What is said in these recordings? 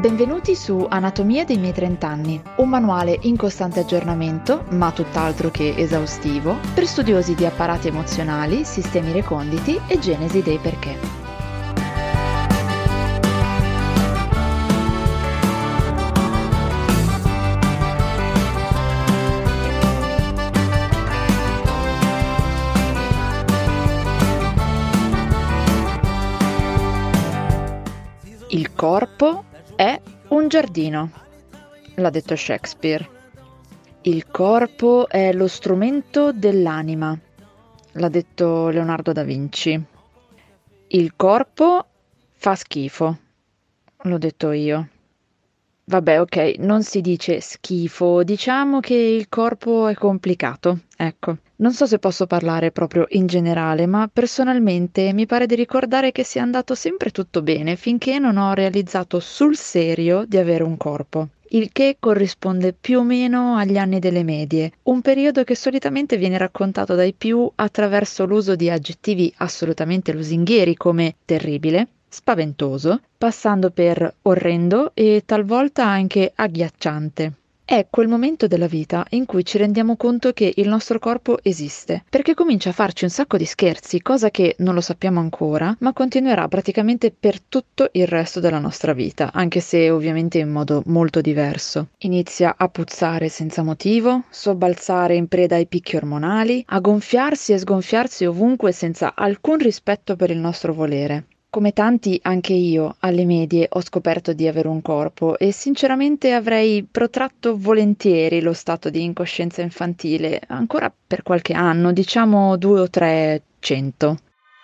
Benvenuti su Anatomia dei miei 30 anni, un manuale in costante aggiornamento, ma tutt'altro che esaustivo, per studiosi di apparati emozionali, sistemi reconditi e genesi dei perché. Il corpo è un giardino, l'ha detto Shakespeare. Il corpo è lo strumento dell'anima, l'ha detto Leonardo da Vinci. Il corpo fa schifo, l'ho detto io. Vabbè, ok, non si dice schifo, diciamo che il corpo è complicato, ecco. Non so se posso parlare proprio in generale, ma personalmente mi pare di ricordare che sia andato sempre tutto bene finché non ho realizzato sul serio di avere un corpo. Il che corrisponde più o meno agli anni delle medie, un periodo che solitamente viene raccontato dai più attraverso l'uso di aggettivi assolutamente lusinghieri come terribile, spaventoso, passando per orrendo e talvolta anche agghiacciante. È quel momento della vita in cui ci rendiamo conto che il nostro corpo esiste, perché comincia a farci un sacco di scherzi, cosa che non lo sappiamo ancora, ma continuerà praticamente per tutto il resto della nostra vita, anche se ovviamente in modo molto diverso. Inizia a puzzare senza motivo, sobbalzare in preda ai picchi ormonali, a gonfiarsi e sgonfiarsi ovunque senza alcun rispetto per il nostro volere. Come tanti, anche io, alle medie, ho scoperto di avere un corpo e sinceramente avrei protratto volentieri lo stato di incoscienza infantile, ancora per qualche anno, diciamo 2 o 300.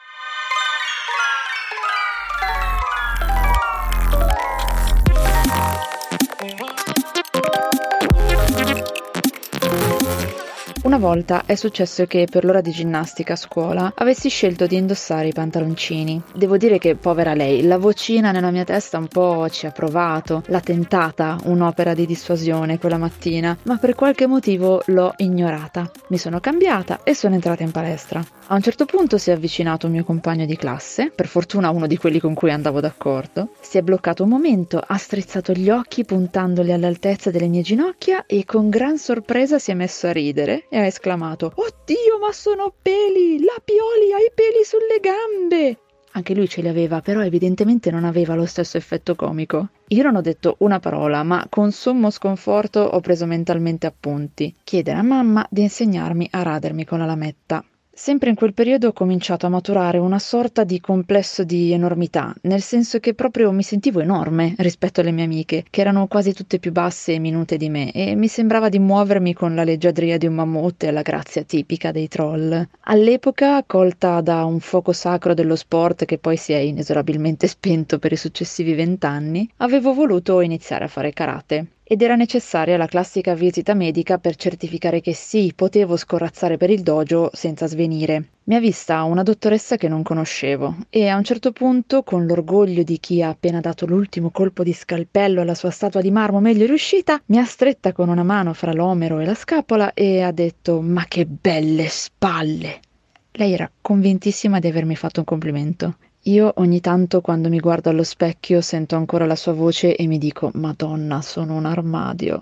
Una volta è successo che per l'ora di ginnastica a scuola avessi scelto di indossare i pantaloncini. Devo dire che, povera lei, la vocina nella mia testa un po' ci ha provato, l'ha tentata un'opera di dissuasione quella mattina, ma per qualche motivo l'ho ignorata. Mi sono cambiata e sono entrata in palestra. A un certo punto si è avvicinato un mio compagno di classe, per fortuna uno di quelli con cui andavo d'accordo, si è bloccato un momento, ha strizzato gli occhi puntandoli all'altezza delle mie ginocchia e con gran sorpresa si è messo a ridere e ha esclamato: "Oddio, ma sono peli! La Pioli ha i peli sulle gambe!" Anche lui ce li aveva, però evidentemente non aveva lo stesso effetto comico. Io non ho detto una parola, ma con sommo sconforto ho preso mentalmente appunti. Chiedere a mamma di insegnarmi a radermi con la lametta. Sempre in quel periodo ho cominciato a maturare una sorta di complesso di enormità, nel senso che proprio mi sentivo enorme rispetto alle mie amiche, che erano quasi tutte più basse e minute di me, e mi sembrava di muovermi con la leggiadria di un mammut e la grazia tipica dei troll. All'epoca, colta da un fuoco sacro dello sport che poi si è inesorabilmente spento per i successivi 20 anni, avevo voluto iniziare a fare karate. Ed era necessaria la classica visita medica per certificare che sì, potevo scorazzare per il dojo senza svenire. Mi ha vista una dottoressa che non conoscevo e a un certo punto, con l'orgoglio di chi ha appena dato l'ultimo colpo di scalpello alla sua statua di marmo meglio riuscita, mi ha stretta con una mano fra l'omero e la scapola e ha detto: "Ma che belle spalle!" Lei era convintissima di avermi fatto un complimento. Io ogni tanto quando mi guardo allo specchio sento ancora la sua voce e mi dico: "Madonna, sono un armadio".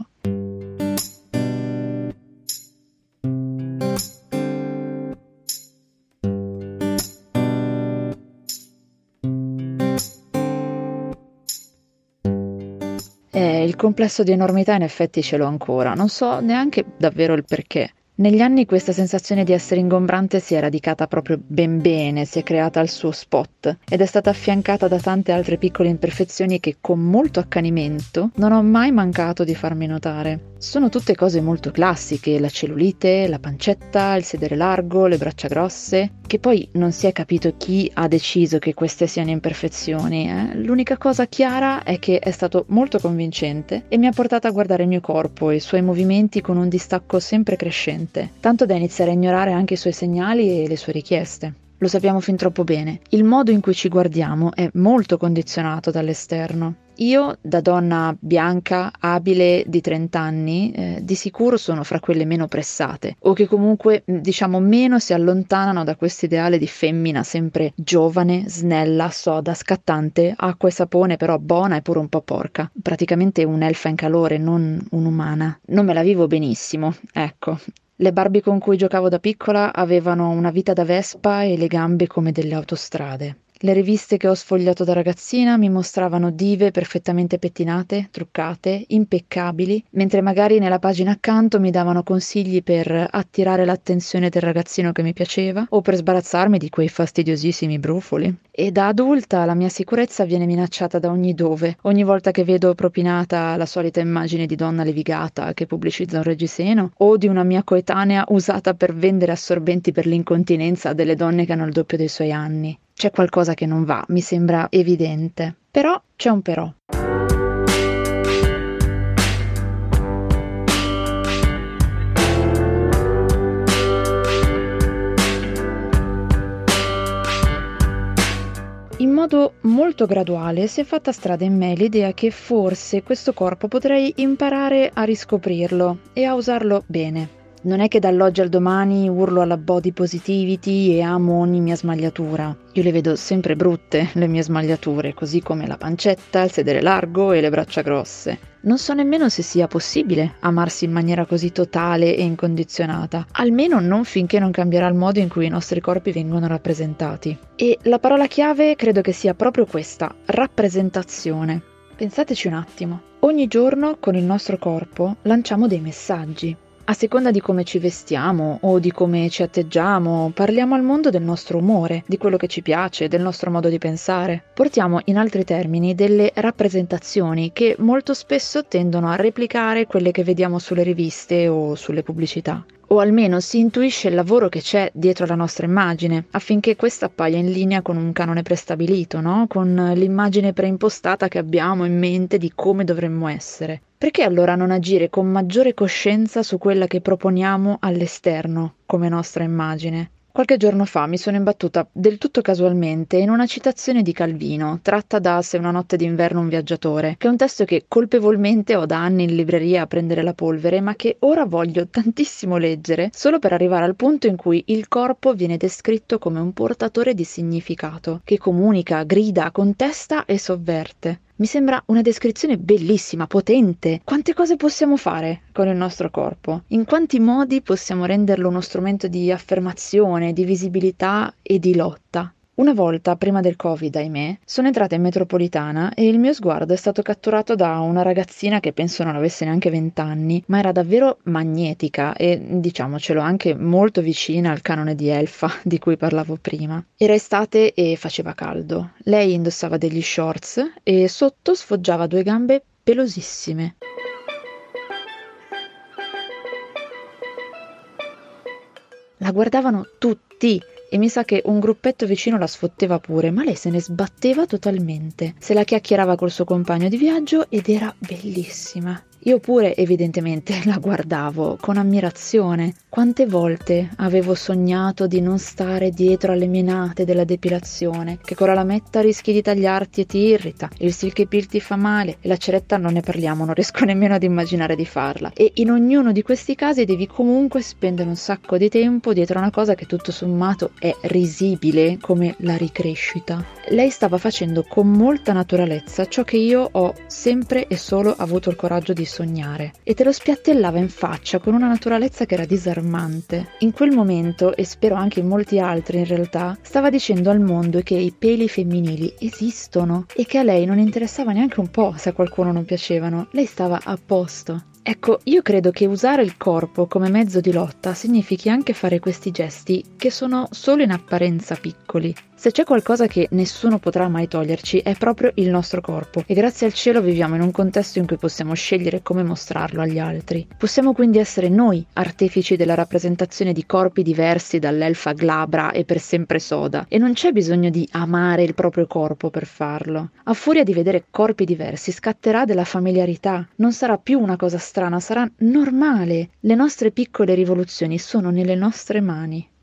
Il complesso di enormità in effetti ce l'ho ancora, non so neanche davvero il perché. Negli anni questa sensazione di essere ingombrante si è radicata proprio ben bene, si è creata al suo spot ed è stata affiancata da tante altre piccole imperfezioni che con molto accanimento non ho mai mancato di farmi notare. Sono tutte cose molto classiche, la cellulite, la pancetta, il sedere largo, le braccia grosse, che poi non si è capito chi ha deciso che queste siano imperfezioni. L'unica cosa chiara è che è stato molto convincente e mi ha portato a guardare il mio corpo e i suoi movimenti con un distacco sempre crescente, tanto da iniziare a ignorare anche i suoi segnali e le sue richieste. Lo sappiamo fin troppo bene. Il modo in cui ci guardiamo è molto condizionato dall'esterno. Io, da donna bianca, abile, di 30 anni, di sicuro sono fra quelle meno pressate, o che comunque, diciamo, meno si allontanano da questo ideale di femmina sempre giovane, snella, soda, scattante, acqua e sapone, però buona e pure un po' porca. Praticamente un'elfa in calore, non un'umana. Non me la vivo benissimo, ecco. Le Barbie con cui giocavo da piccola avevano una vita da vespa e le gambe come delle autostrade. Le riviste che ho sfogliato da ragazzina mi mostravano dive perfettamente pettinate, truccate, impeccabili, mentre magari nella pagina accanto mi davano consigli per attirare l'attenzione del ragazzino che mi piaceva o per sbarazzarmi di quei fastidiosissimi brufoli. E da adulta la mia sicurezza viene minacciata da ogni dove. Ogni volta che vedo propinata la solita immagine di donna levigata che pubblicizza un reggiseno o di una mia coetanea usata per vendere assorbenti per l'incontinenza a delle donne che hanno il doppio dei suoi anni. C'è qualcosa che non va, mi sembra evidente. Però c'è un però. In modo molto graduale si è fatta strada in me l'idea che forse questo corpo potrei imparare a riscoprirlo e a usarlo bene. Non è che dall'oggi al domani urlo alla body positivity e amo ogni mia smagliatura. Io le vedo sempre brutte, le mie smagliature, così come la pancetta, il sedere largo e le braccia grosse. Non so nemmeno se sia possibile amarsi in maniera così totale e incondizionata, almeno non finché non cambierà il modo in cui i nostri corpi vengono rappresentati. E la parola chiave credo che sia proprio questa, rappresentazione. Pensateci un attimo. Ogni giorno con il nostro corpo lanciamo dei messaggi. A seconda di come ci vestiamo o di come ci atteggiamo, parliamo al mondo del nostro umore, di quello che ci piace, del nostro modo di pensare. Portiamo in altri termini delle rappresentazioni che molto spesso tendono a replicare quelle che vediamo sulle riviste o sulle pubblicità. O almeno si intuisce il lavoro che c'è dietro la nostra immagine, affinché questa appaia in linea con un canone prestabilito, no? Con l'immagine preimpostata che abbiamo in mente di come dovremmo essere. Perché allora non agire con maggiore coscienza su quella che proponiamo all'esterno come nostra immagine? Qualche giorno fa mi sono imbattuta del tutto casualmente in una citazione di Calvino, tratta da Se una notte d'inverno un viaggiatore, che è un testo che colpevolmente ho da anni in libreria a prendere la polvere, ma che ora voglio tantissimo leggere, solo per arrivare al punto in cui il corpo viene descritto come un portatore di significato, che comunica, grida, contesta e sovverte. Mi sembra una descrizione bellissima, potente. Quante cose possiamo fare con il nostro corpo? In quanti modi possiamo renderlo uno strumento di affermazione, di visibilità e di lotta? Una volta, prima del Covid, ahimè, sono entrata in metropolitana e il mio sguardo è stato catturato da una ragazzina che penso non avesse neanche 20 anni, ma era davvero magnetica e, diciamocelo, anche molto vicina al canone di elfa di cui parlavo prima. Era estate e faceva caldo. Lei indossava degli shorts e sotto sfoggiava due gambe pelosissime. La guardavano tutti e mi sa che un gruppetto vicino la sfotteva pure, ma lei se ne sbatteva totalmente. Se la chiacchierava col suo compagno di viaggio ed era bellissima. Io pure evidentemente la guardavo con ammirazione. Quante volte avevo sognato di non stare dietro alle menate della depilazione, che con la lametta rischi di tagliarti e ti irrita, il silk peel ti fa male e la ceretta non ne parliamo, non riesco nemmeno ad immaginare di farla. E in ognuno di questi casi devi comunque spendere un sacco di tempo dietro una cosa che tutto sommato è risibile come la ricrescita. Lei stava facendo con molta naturalezza ciò che io ho sempre e solo avuto il coraggio di sognare e te lo spiattellava in faccia con una naturalezza che era disarmante. In quel momento, e spero anche in molti altri in realtà, stava dicendo al mondo che i peli femminili esistono e che a lei non interessava neanche un po' se a qualcuno non piacevano. Lei stava a posto. Ecco, io credo che usare il corpo come mezzo di lotta significhi anche fare questi gesti che sono solo in apparenza piccoli. Se c'è qualcosa che nessuno potrà mai toglierci è proprio il nostro corpo e grazie al cielo viviamo in un contesto in cui possiamo scegliere come mostrarlo agli altri. Possiamo quindi essere noi artefici della rappresentazione di corpi diversi dall'elfa glabra e per sempre soda e non c'è bisogno di amare il proprio corpo per farlo. A furia di vedere corpi diversi scatterà della familiarità, non sarà più una cosa strana, sarà normale. Le nostre piccole rivoluzioni sono nelle nostre mani.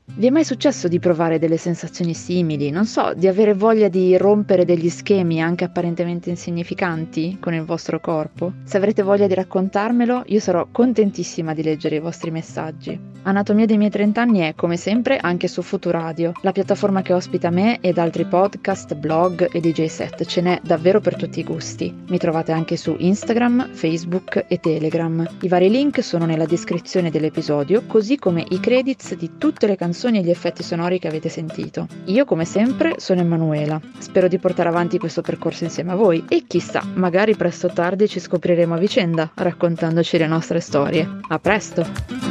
Vi è mai successo di provare delle sensazioni simili? Non so, di avere voglia di rompere degli schemi anche apparentemente insignificanti con il vostro corpo? Se avrete voglia di raccontarmelo, io sarò contentissima di leggere i vostri messaggi. Anatomia dei miei 30 anni è, come sempre, anche su Futuradio, la piattaforma che ospita me ed altri podcast, blog e DJ set. Ce n'è davvero per tutti i gusti. Mi trovate anche su Instagram, Facebook e Telegram. I vari link sono nella descrizione dell'episodio, così come i credits di tutte le canzoni e gli effetti sonori che avete sentito. Io, come sempre, sono Emanuela. Spero di portare avanti questo percorso insieme a voi e chissà, magari presto o tardi ci scopriremo a vicenda, raccontandoci le nostre storie. A presto!